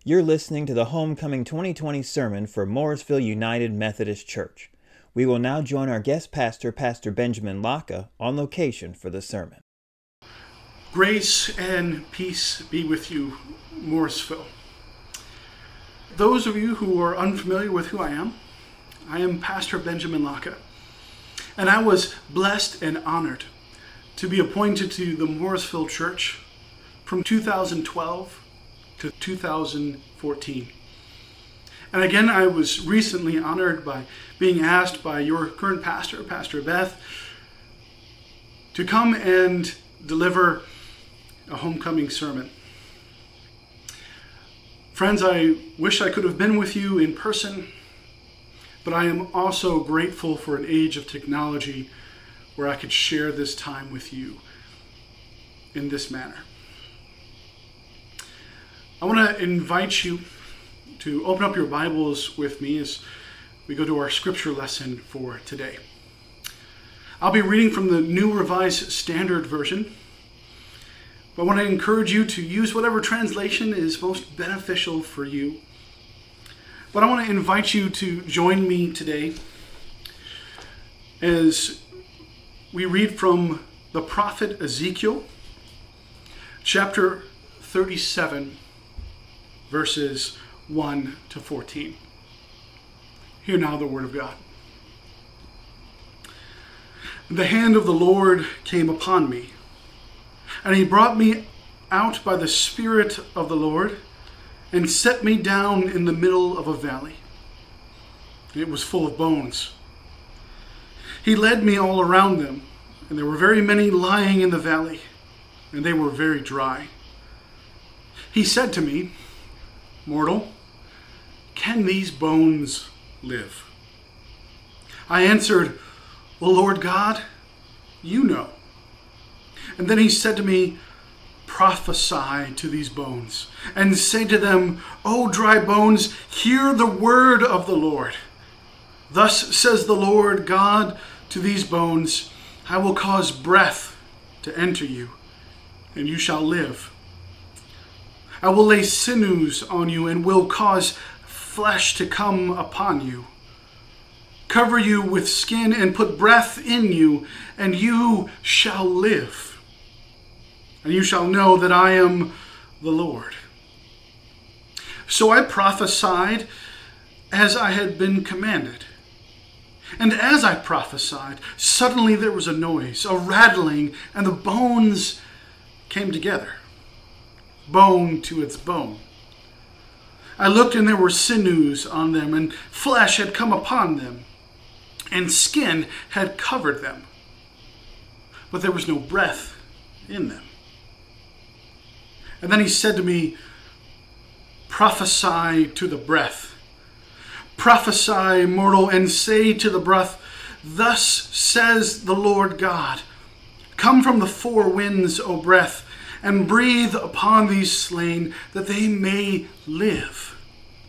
You're listening to the Homecoming 2020 sermon for Morrisville United Methodist Church. We will now join our guest pastor, Pastor Benjamin Laka, on location for the sermon. Grace and peace be with you, Morrisville. Those of you who are unfamiliar with who I am Pastor Benjamin Laka. And I was blessed and honored to be appointed to the Morrisville Church from 2012 to 2014. And again, I was recently honored by being asked by your current pastor, Pastor Beth, to come and deliver a homecoming sermon. Friends, I wish I could have been with you in person, but I am also grateful for an age of technology where I could share this time with you in this manner. I want to invite you to open up your Bibles with me as we go to our scripture lesson for today. I'll be reading from the New Revised Standard Version, but I want to encourage you to use whatever translation is most beneficial for you. But I want to invite you to join me today as we read from the prophet Ezekiel, chapter 37, verses 1 to 14. Hear now the word of God. The hand of the Lord came upon me, and he brought me out by the Spirit of the Lord and set me down in the middle of a valley. It was full of bones. He led me all around them, and there were very many lying in the valley, and they were very dry. He said to me, "Mortal, can these bones live?" I answered, "Well, Lord God, you know." And then he said to me, "Prophesy to these bones, and say to them, O dry bones, hear the word of the Lord. Thus says the Lord God to these bones, I will cause breath to enter you, and you shall live. I will lay sinews on you and will cause flesh to come upon you. Cover you with skin and put breath in you, and you shall live. And you shall know that I am the Lord." So I prophesied as I had been commanded. And as I prophesied, suddenly there was a noise, a rattling, and the bones came together, bone to its bone. I looked, and there were sinews on them, and flesh had come upon them, and skin had covered them, but there was no breath in them. And then he said to me, "Prophesy to the breath. Prophesy, mortal, and say to the breath, Thus says the Lord God, Come from the four winds, O breath, and breathe upon these slain, that they may live."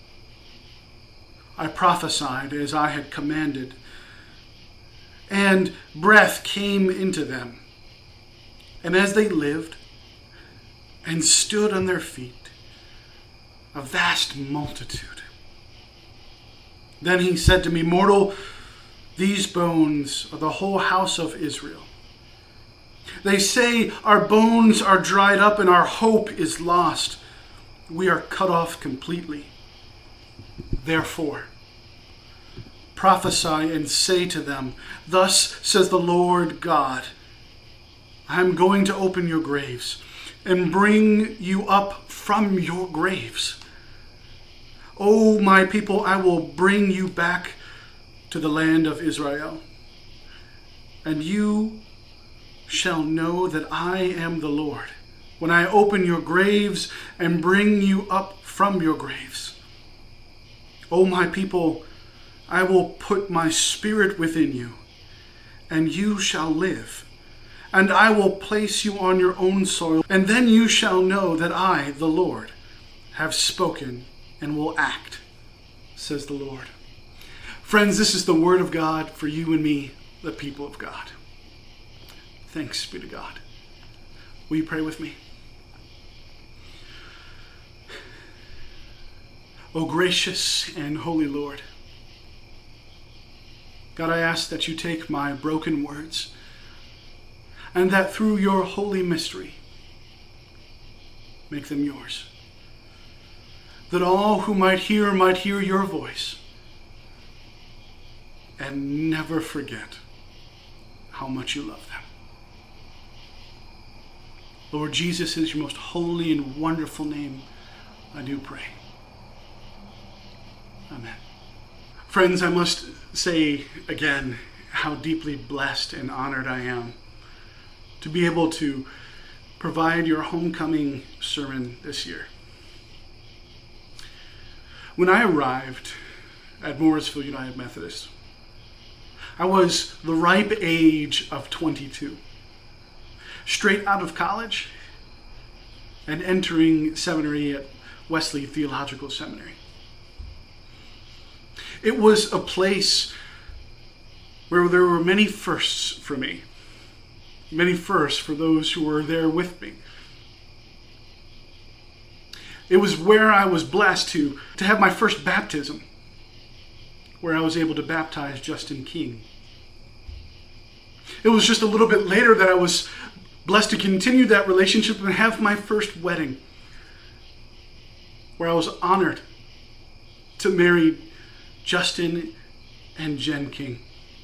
I prophesied as I had commanded, and breath came into them. And as they lived and stood on their feet, a vast multitude. Then he said to me, "Mortal, these bones are the whole house of Israel. They say, our bones are dried up and our hope is lost. We are cut off completely. Therefore, prophesy and say to them, Thus says the Lord God, I am going to open your graves and bring you up from your graves. O my people, I will bring you back to the land of Israel, and you shall know that I am the Lord, when I open your graves and bring you up from your graves. O my people, I will put my spirit within you, and you shall live, and I will place you on your own soil, and then you shall know that I, the Lord, have spoken and will act, says the Lord." Friends, this is the word of God for you and me, the people of God. Thanks be to God. Will you pray with me? O gracious and holy Lord, God, I ask that you take my broken words and that through your holy mystery, make them yours. That all who might hear your voice and never forget how much you love them. Lord Jesus, is your most holy and wonderful name, I do pray. Amen. Friends, I must say again how deeply blessed and honored I am to be able to provide your homecoming sermon this year. When I arrived at Morrisville United Methodist, I was the ripe age of 22, straight out of college and entering seminary at Wesley Theological Seminary. It was a place where there were many firsts for me, many firsts for those who were there with me. It was where I was blessed to have my first baptism, where I was able to baptize Justin King. It was just a little bit later that I was blessed to continue that relationship and have my first wedding, where I was honored to marry Justin and Jen King.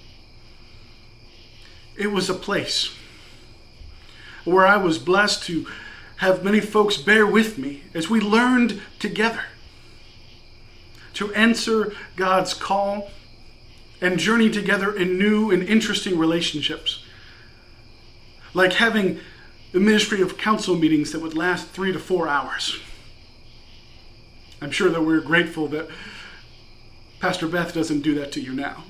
It was a place where I was blessed to have many folks bear with me as we learned together to answer God's call and journey together in new and interesting relationships. Like having the ministry of council meetings that would last 3 to 4 hours. I'm sure that we're grateful that Pastor Beth doesn't do that to you now.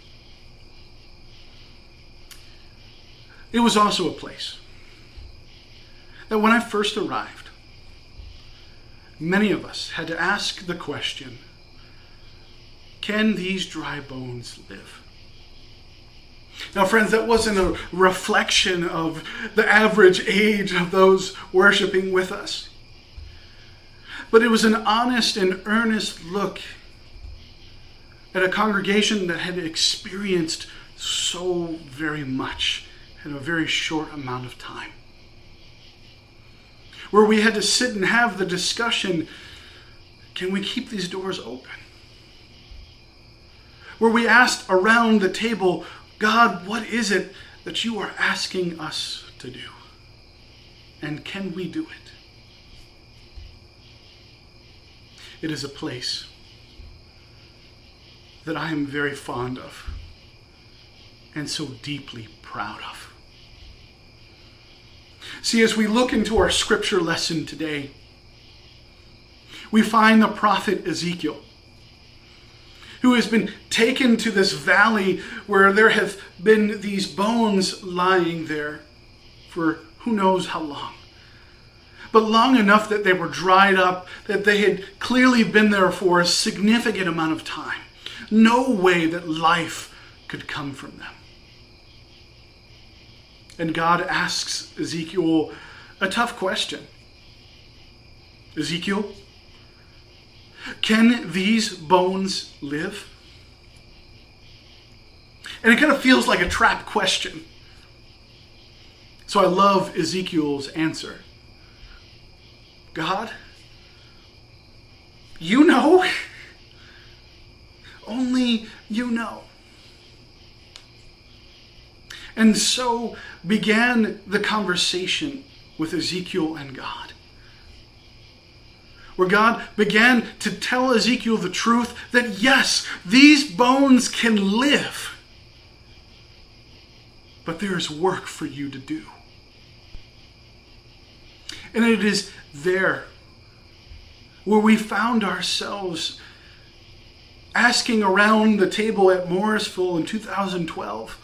It was also a place that when I first arrived, many of us had to ask the question, can these dry bones live? Now, friends, that wasn't a reflection of the average age of those worshiping with us, but it was an honest and earnest look at a congregation that had experienced so very much in a very short amount of time. Where we had to sit and have the discussion, can we keep these doors open? Where we asked around the table, God, what is it that you are asking us to do? And can we do it? It is a place that I am very fond of and so deeply proud of. See, as we look into our scripture lesson today, we find the prophet Ezekiel, who has been taken to this valley where there have been these bones lying there for who knows how long. But long enough that they were dried up, that they had clearly been there for a significant amount of time. No way that life could come from them. And God asks Ezekiel a tough question. Ezekiel, can these bones live? And it kind of feels like a trap question. So I love Ezekiel's answer. God, you know. Only you know. And so began the conversation with Ezekiel and God, where God began to tell Ezekiel the truth that yes, these bones can live, but there is work for you to do. And it is there where we found ourselves asking around the table at Morrisville in 2012,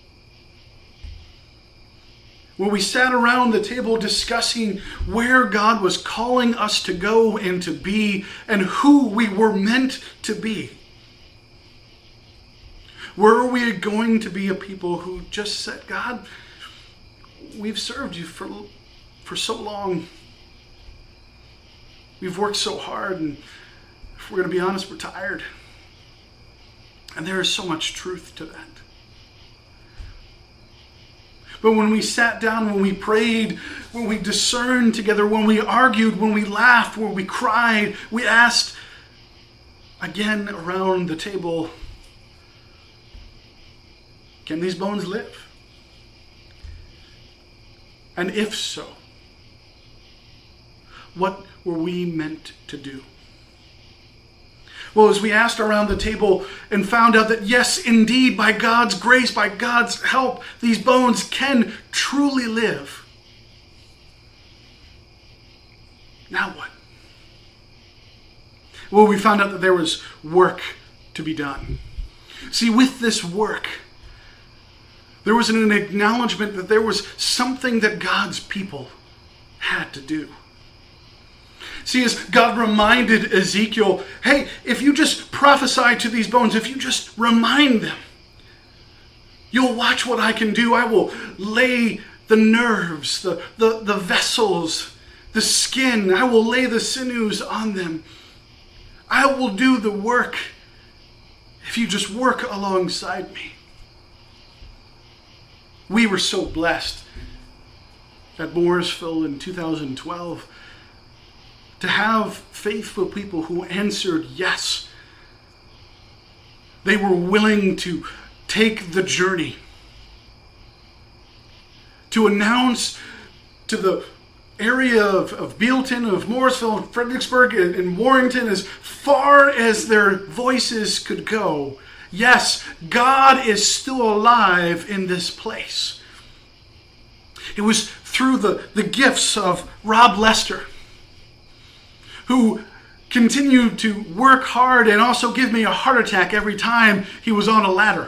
where we sat around the table discussing where God was calling us to go and to be and who we were meant to be. Were we going to be a people who just said, God, we've served you for so long. We've worked so hard, and if we're going to be honest, we're tired. And there is so much truth to that. But when we sat down, when we prayed, when we discerned together, when we argued, when we laughed, when we cried, we asked again around the table, can these bones live? And if so, what were we meant to do? Well, as we asked around the table and found out that yes, indeed, by God's grace, by God's help, these bones can truly live. Now what? Well, we found out that there was work to be done. See, with this work, there was an acknowledgement that there was something that God's people had to do. See, as God reminded Ezekiel, hey, if you just prophesy to these bones, if you just remind them, you'll watch what I can do. I will lay the nerves, the vessels, the skin. I will lay the sinews on them. I will do the work if you just work alongside me. We were so blessed at Morrisville in 2012 to have faithful people who answered yes. They were willing to take the journey, to announce to the area of Bealton, of Morrisville, Fredericksburg, and Warrington, as far as their voices could go, yes, God is still alive in this place. It was through the gifts of Rob Lester, who continued to work hard and also give me a heart attack every time he was on a ladder.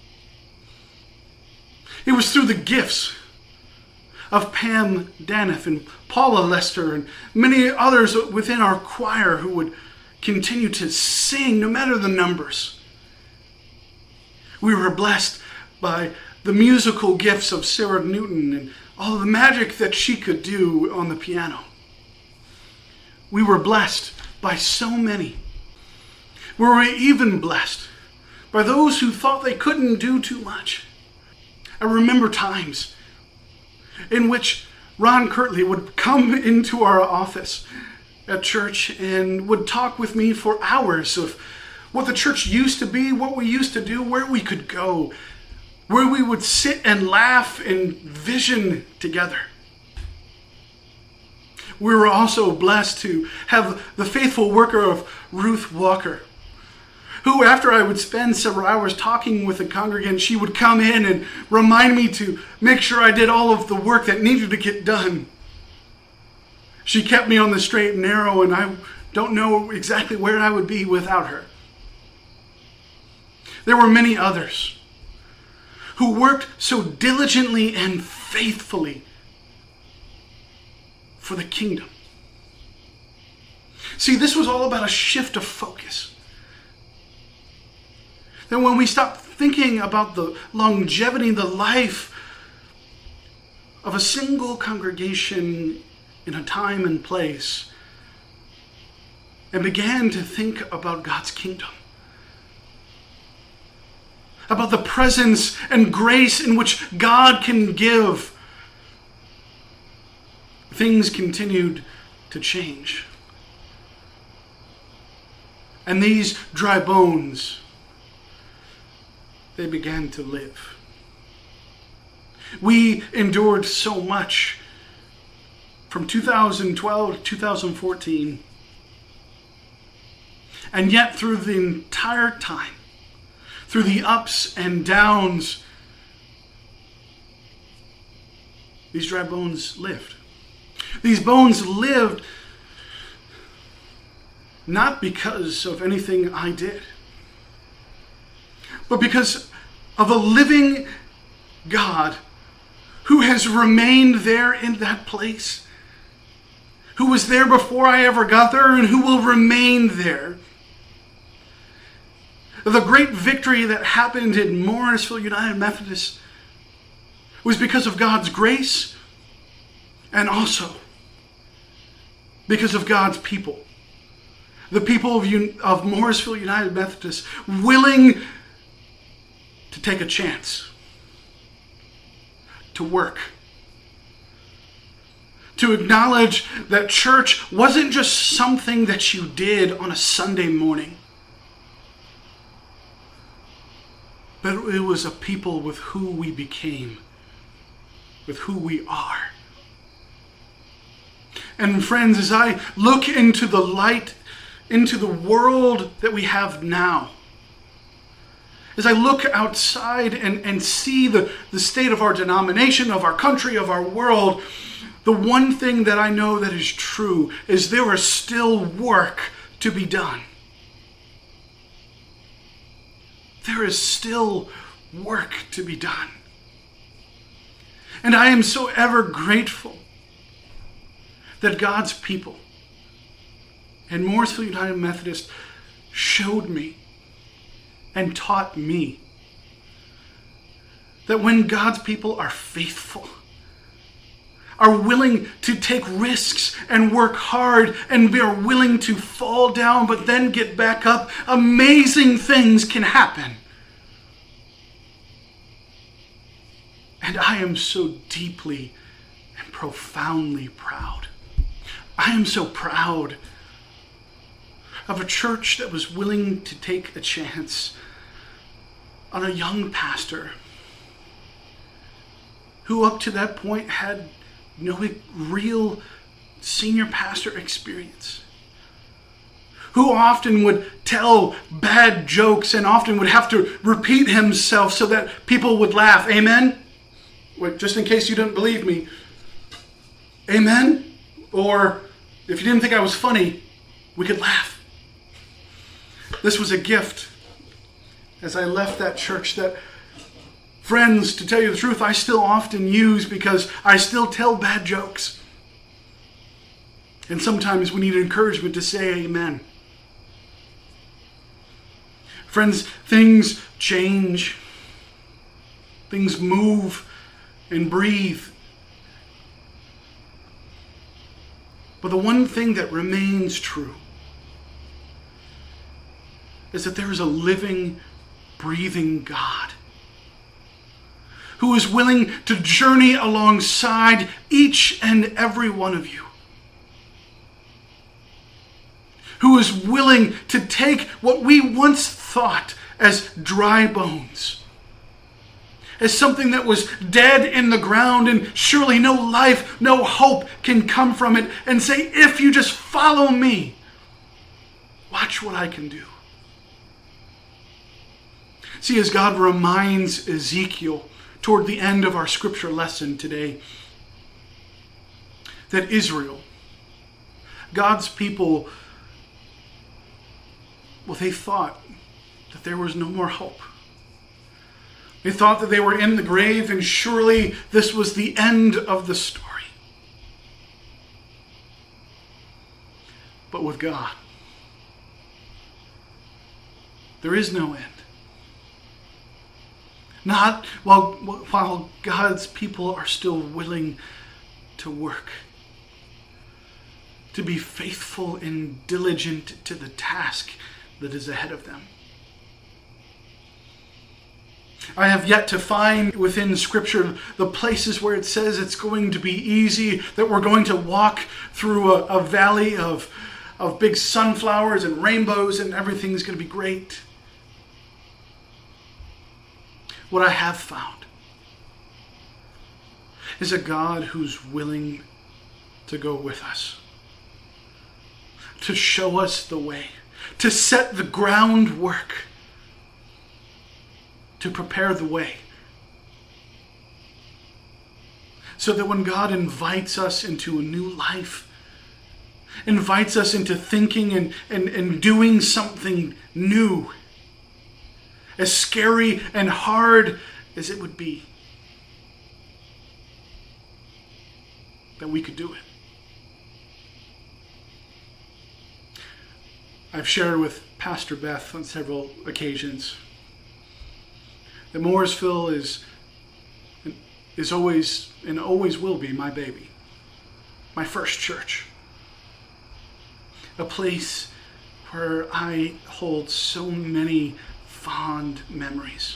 It was through the gifts of Pam Daniff and Paula Lester and many others within our choir who would continue to sing no matter the numbers. We were blessed by the musical gifts of Sarah Newton and all the magic that she could do on the piano. We were blessed by so many. We were even blessed by those who thought they couldn't do too much. I remember times in which Ron Kirtley would come into our office at church and would talk with me for hours of what the church used to be, what we used to do, where we could go, where we would sit and laugh and vision together. We were also blessed to have the faithful worker of Ruth Walker, who, after I would spend several hours talking with the congregant, she would come in and remind me to make sure I did all of the work that needed to get done. She kept me on the straight and narrow, and I don't know exactly where I would be without her. There were many others who worked so diligently and faithfully for the kingdom. See, this was all about a shift of focus. That when we stopped thinking about the longevity, the life of a single congregation in a time and place, and began to think about God's kingdom, about the presence and grace in which God can give, things continued to change. And these dry bones, they began to live. We endured so much from 2012 to 2014. And yet through the entire time, through the ups and downs, these dry bones lived. These bones lived not because of anything I did, but because of a living God who has remained there in that place, who was there before I ever got there, and who will remain there. The great victory that happened in Morrisville United Methodist was because of God's grace and also because of God's people. the people of Morrisville United Methodist willing to take a chance, to work, to acknowledge that church wasn't just something that you did on a Sunday morning, but it was a people with who we became, with who we are. And friends, as I look into the light, into the world that we have now, as I look outside and see the state of our denomination, of our country, of our world, the one thing that I know that is true is there is still work to be done. There is still work to be done. And I am so ever grateful that God's people and Morrisville United Methodist showed me and taught me that when God's people are faithful, are willing to take risks and work hard, and they are willing to fall down but then get back up, amazing things can happen. And I am so deeply and profoundly proud. I am so proud of a church that was willing to take a chance on a young pastor who up to that point had no real senior pastor experience, who often would tell bad jokes and often would have to repeat himself so that people would laugh. Amen? Wait, just in case you didn't believe me. Amen? Or if you didn't think I was funny, we could laugh. This was a gift as I left that church that, friends, to tell you the truth, I still often use because I still tell bad jokes. And sometimes we need encouragement to say amen. Friends, things change. Things move and breathe. But the one thing that remains true is that there is a living, breathing God who is willing to journey alongside each and every one of you. Who is willing to take what we once thought as dry bones, as something that was dead in the ground and surely no life, no hope can come from it, and say, if you just follow me, watch what I can do. See, as God reminds Ezekiel toward the end of our scripture lesson today, that Israel, God's people, well, they thought that there was no more hope. They thought that they were in the grave, and surely this was the end of the story. But with God, there is no end. Not while God's people are still willing to work, to be faithful and diligent to the task that is ahead of them. I have yet to find within Scripture the places where it says it's going to be easy, that we're going to walk through a valley of big sunflowers and rainbows and everything's going to be great. What I have found is a God who's willing to go with us, to show us the way, to set the groundwork, to prepare the way, so that when God invites us into a new life, invites us into thinking and doing something new, as scary and hard as it would be, that we could do it. I've shared with Pastor Beth on several occasions that Morrisville is always and always will be my baby, my first church, a place where I hold so many fond memories.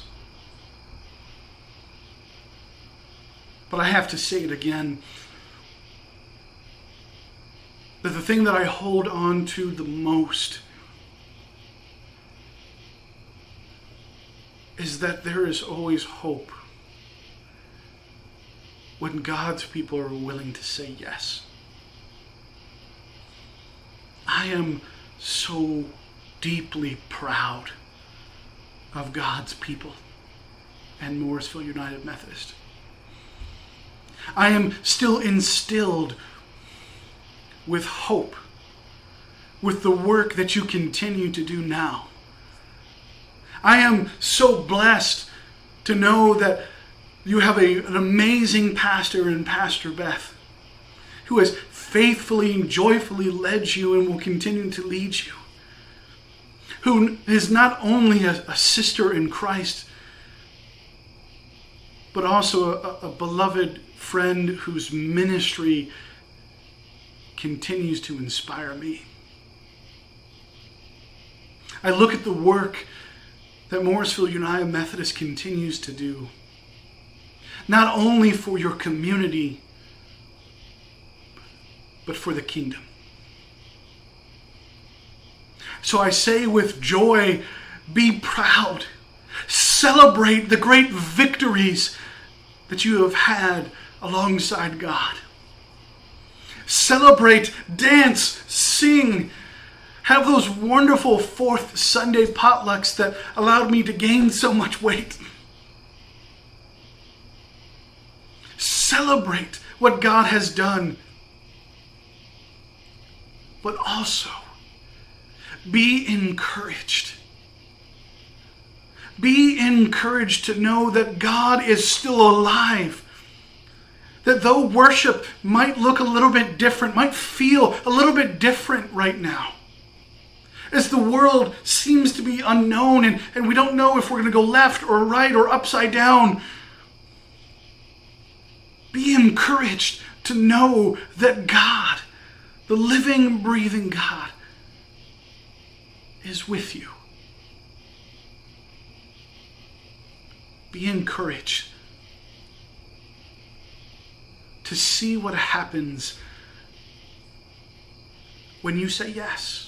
But I have to say it again, that the thing that I hold on to the most is that there is always hope when God's people are willing to say yes. I am so deeply proud of God's people and Morrisville United Methodist. I am still instilled with hope, with the work that you continue to do now. I am so blessed to know that you have an amazing pastor in Pastor Beth, who has faithfully and joyfully led you and will continue to lead you, who is not only a sister in Christ, but also a beloved friend whose ministry continues to inspire me. I look at the work that Morrisville United Methodist continues to do, not only for your community, but for the kingdom. So I say with joy, be proud. Celebrate the great victories that you have had alongside God. Celebrate, dance, sing. Have those wonderful fourth Sunday potlucks that allowed me to gain so much weight. Celebrate what God has done. But also, be encouraged. Be encouraged to know that God is still alive. That though worship might look a little bit different, might feel a little bit different right now, as the world seems to be unknown and we don't know if we're going to go left or right or upside down, be encouraged to know that God, the living, breathing God, is with you. Be encouraged to see what happens when you say yes.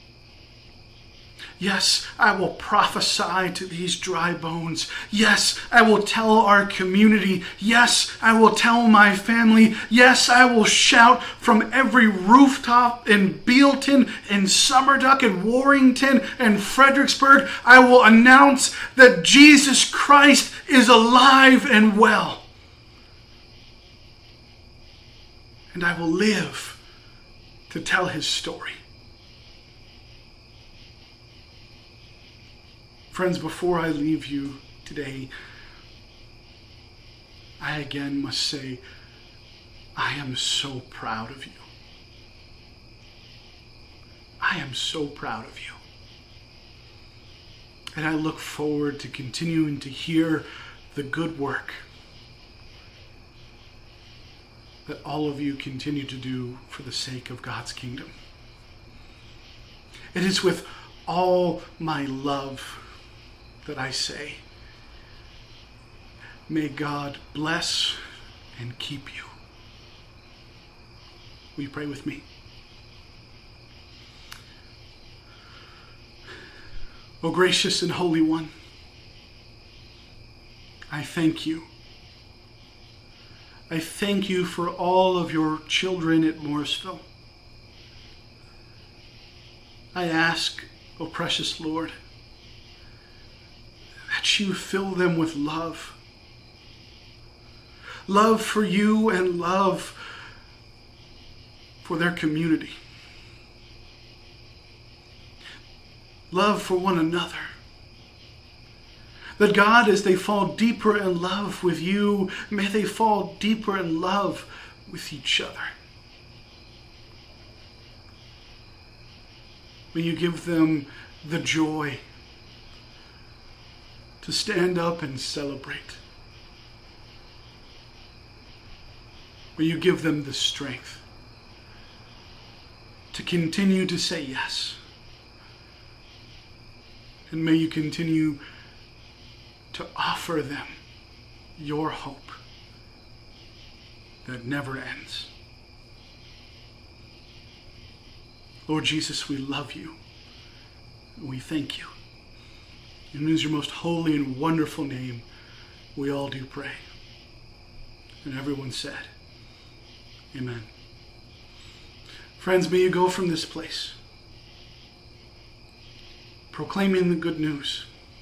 Yes, I will prophesy to these dry bones. Yes, I will tell our community. Yes, I will tell my family. Yes, I will shout from every rooftop in Bealton, in Summerduck, in Warrington, and Fredericksburg. I will announce that Jesus Christ is alive and well. And I will live to tell his story. Friends, before I leave you today, I again must say, I am so proud of you. I am so proud of you. And I look forward to continuing to hear the good work that all of you continue to do for the sake of God's kingdom. It is with all my love that I say, may God bless and keep you. Will you pray with me? O gracious and holy one, I thank you. I thank you for all of your children at Morrisville. I ask, O precious Lord, that you fill them with love. Love for you and love for their community. Love for one another. That God, as they fall deeper in love with you, may they fall deeper in love with each other. May you give them the joy to stand up and celebrate. May you give them the strength to continue to say yes, And may you continue to offer them your hope that never ends. Lord Jesus, we love you. We thank you. And in your most holy and wonderful name, we all do pray. And everyone said, amen. Friends, may you go from this place proclaiming the good news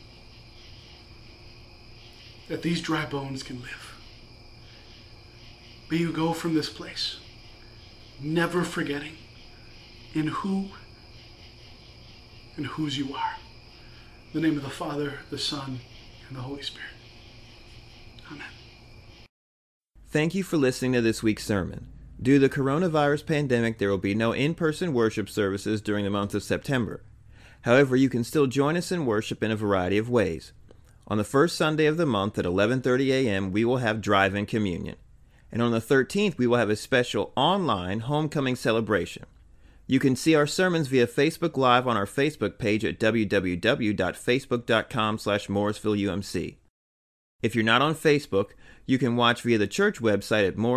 that these dry bones can live. May you go from this place never forgetting in who and whose you are. In the name of the Father, the Son, and the Holy Spirit. Amen. Thank you for listening to this week's sermon. Due to the coronavirus pandemic, there will be no in-person worship services during the month of September. However, you can still join us in worship in a variety of ways. On the first Sunday of the month at 11:30 a.m., we will have drive-in communion. And on the 13th, we will have a special online homecoming celebration. You can see our sermons via Facebook Live on our Facebook page at www.facebook.com/MorrisvilleUMC. If you're not on Facebook, you can watch via the church website at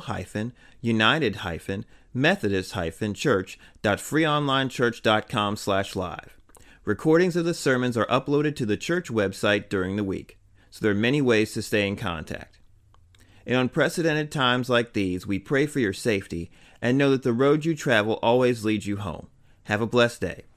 morrisville-united-methodist-church.freeonlinechurch.com/live. Recordings of the sermons are uploaded to the church website during the week, so there are many ways to stay in contact. In unprecedented times like these, we pray for your safety and know that the road you travel always leads you home. Have a blessed day.